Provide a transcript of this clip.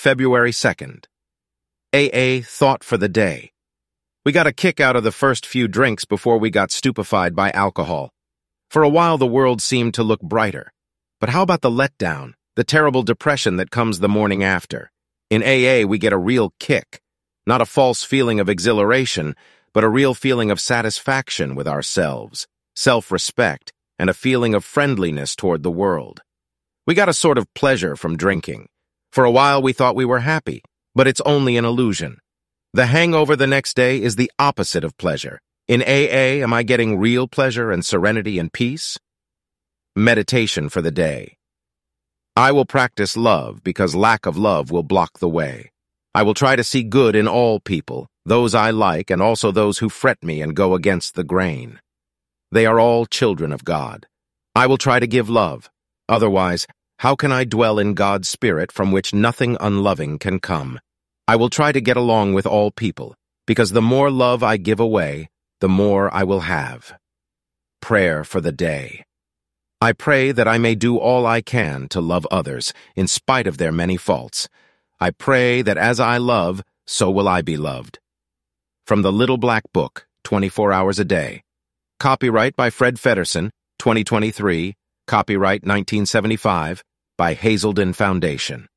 February 2nd. AA Thought for the Day. We got a kick out of the first few drinks before we got stupefied by alcohol. For a while the world seemed to look brighter. But how about the letdown, the terrible depression that comes the morning after? In AA we get a real kick. Not a false feeling of exhilaration, but a real feeling of satisfaction with ourselves, self-respect, and a feeling of friendliness toward the world. We got a sort of pleasure from drinking. For a while we thought we were happy, but it's only an illusion. The hangover the next day is the opposite of pleasure. In AA, am I getting real pleasure and serenity and peace? Meditation for the day. I will practice love because lack of love will block the way. I will try to see good in all people, those I like and also those who fret me and go against the grain. They are all children of God. I will try to give love. Otherwise, how can I dwell in God's Spirit from which nothing unloving can come? I will try to get along with all people, because the more love I give away, the more I will have. Prayer for the day. I pray that I may do all I can to love others, in spite of their many faults. I pray that as I love, so will I be loved. From the Little Black Book, 24 Hours a Day. Copyright by Fred Feddersen, 2023. Copyright 1975, by Hazelden Foundation.